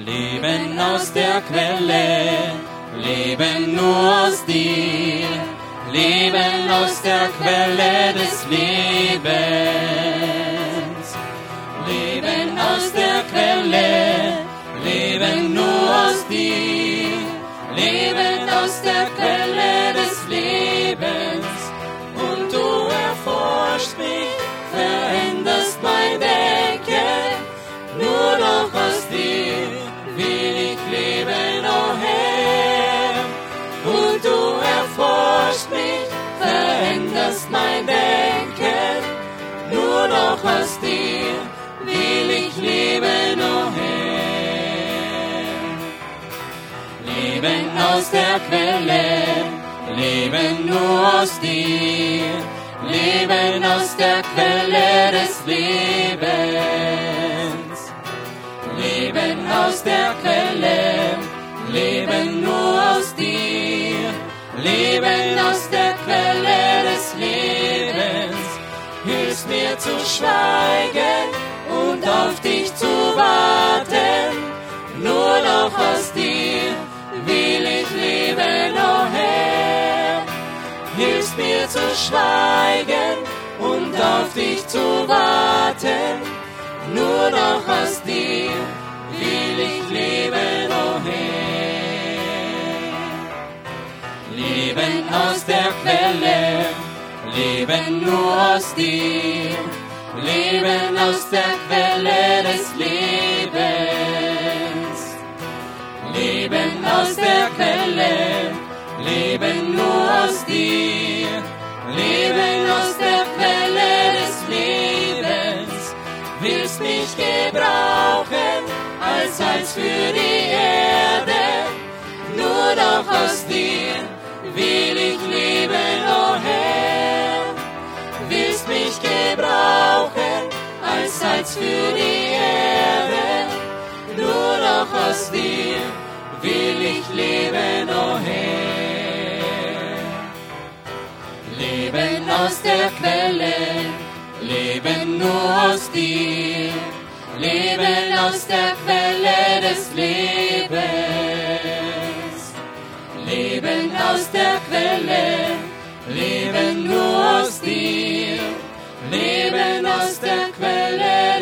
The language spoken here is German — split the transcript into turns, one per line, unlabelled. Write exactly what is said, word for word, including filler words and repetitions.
Leben aus der Quelle, Leben nur aus dir, Leben aus der Quelle des Lebens. Leben aus der Quelle, Leben nur aus dir, Leben aus der Quelle des Lebens. Und du erforschst mich, veränderst mein Denken, nur noch aus dir will ich leben, o Herr. Und du erforschst mich, veränderst mein Denken, nur noch aus dir will ich leben, o Herr. Leben aus der Quelle, Leben nur aus dir, Leben aus der Quelle des Lebens. Leben aus der Quelle, Leben nur aus dir, Leben aus der Quelle des Lebens. Hilfst mir zu schweigen und auf dich zu warten, nur noch aus dir will ich leben, o Herr. Hilfst mir zu schweigen und auf dich zu warten, nur noch aus dir will ich leben, o Herr. Leben aus der Quelle, Leben nur aus dir, Leben aus der Quelle des Lebens. Leben aus der Quelle, Leben nur aus dir, Leben aus der Quelle des Lebens. Willst mich gebrauchen als Salz für die Erde, nur noch aus dir will ich leben, o Herr. Willst mich gebrauchen als Salz für die Erde, nur noch aus dir will ich leben, o Herr. Leben aus der Quelle, Leben nur aus dir, Leben aus der Quelle des Lebens. Leben aus der Quelle, Leben nur aus dir, Leben aus der Quelle